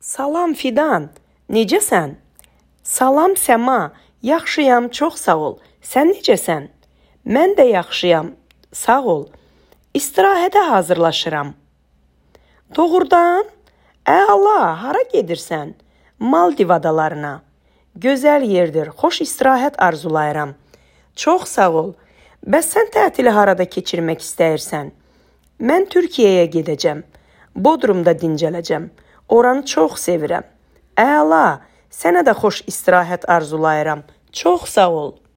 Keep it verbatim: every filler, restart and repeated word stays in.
Salam Fidan, necəsən? Salam Səma, yaxşıyam, çox sağ ol. Sən necəsən? Mən də yaxşıyam, sağ ol. İstirahətə hazırlaşıram. Doğrudan? Əla, hara gedirsən? Maldiv adalarına. Gözəl yerdir, xoş istirahət arzulayıram. Çox sağ ol. Bəs sən tətili harada keçirmək istəyirsən? Mən Türkiyəyə gedəcəm. Bodrumda dincələcəm. Oranı çox sevirəm. Əla, sənə də xoş istirahət arzulayıram. Çox sağ ol.